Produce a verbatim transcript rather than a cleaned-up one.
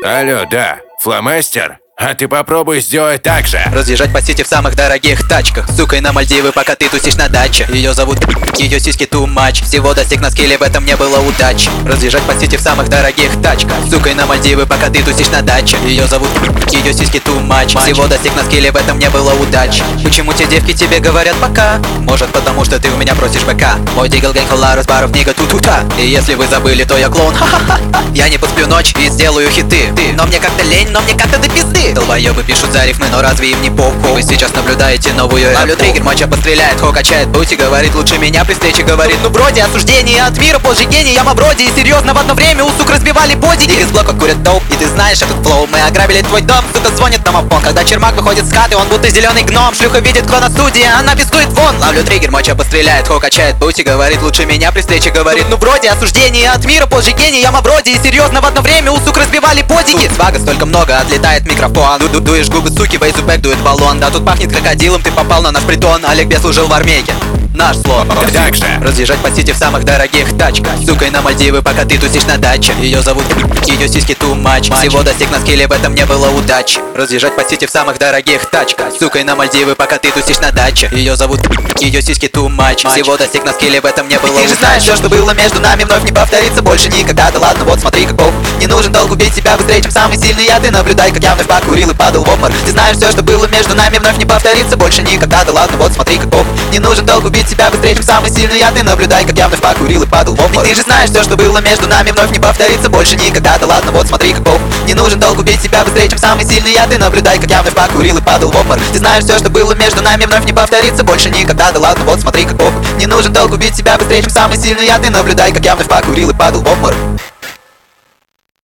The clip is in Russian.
Алло, да, фломастер? А ты попробуй сделать так же. Разъезжать по сети в самых дорогих тачках. Сукой на Мальдивы, пока ты тусишь на даче. Ее зовут, ее сиськи too much. Всего достиг на скилле, в этом не было удачи. Разъезжать по сети в самых дорогих тачках. Сукой на Мальдивы, пока ты тусишь на даче. Ее зовут, ее сиськи too much. Всего достиг на скилле, в этом не было удачи. Почему те девки тебе говорят пока? Может потому что ты у меня просишь БК. Мой дигл гэнг холла, разбаров книга ту-ту-та. И если вы забыли, то я клоун, ха-ха-ха. Я не посплю ночь и сделаю хиты. Но мне как-то лень, но мне как-то до пизды. Долбоёбы пишут за рифмы, но разве им не похуй? Вы сейчас наблюдаете новую эпоху. Ловлю триггер, моча постреляет, хо качает бути. Говорит лучше меня при встрече, говорит ну вроде осуждение от мира, позже гений, я вроде. И серьезно в одно время у сук разбивали боди. И из блока курят доп, и ты знаешь этот флоу. Мы ограбили твой дом, сука звонит домофон. Когда Чермак выходит с хаты, он будто зеленый гном. Шлюха видит, кто на студии, она пиздует вон. Ловлю триггер, моча постреляет, хо качает бути. Говорит лучше меня при встрече, говорит ну вроде осуждение от мира, позже гений, я вроде. И серьезно в одно время у сук разбивали бодики. Свага столько много, отлетает микрофон. Ду -ду Дуешь губы, суки, бейзубэк дует баллон. Да тут пахнет крокодилом, ты попал на наш притон. Олег Бес служил в армейке. Наш слог. Так же. Разъезжать по сети в самых дорогих тачках. Сукой на Мальдивы, пока ты тусишь на даче. Ее зовут, ее сиськи too much. Всего достиг на скилле, в этом не было удачи. Разъезжать по сети в самых дорогих тачках. Сукой на Мальдивы, пока ты тусишь на даче. Ее зовут, ее сиськи too much. Всего достиг на скилле, в этом не было удачи. Ты же знаешь, все, что было между нами, вновь не повторится больше никогда. Да ладно, вот смотри, каков. Не нужен долг убить себя быстрее, чем самый сильный я. Ты наблюдай, как я вновь покурил и падал в обморок. Ты знаешь, все, что было между нами, вновь не повторится больше никогда. Да ладно, вот смотри, каков. Не нужен долг убить себя быстрее, чем самый сильный я. Ты наблюдай, как я вновь покурил и падал в обморок. Ты же знаешь, все, что было между нами, вновь не повторится больше никогда. Да ладно, вот смотри, каков. Не нужен долг убить себя быстрее, чем самый сильный я. Ты наблюдай, как я вновь покурил и падал в обморок. Ты знаешь, все, что было между нами, вновь не повторится больше никогда. Да ладно, вот смотри, каков. Не нужен долг убить себя быстрее, чем самый сильный я. Ты наблюдай, как я вновь покурил и падал в обморок.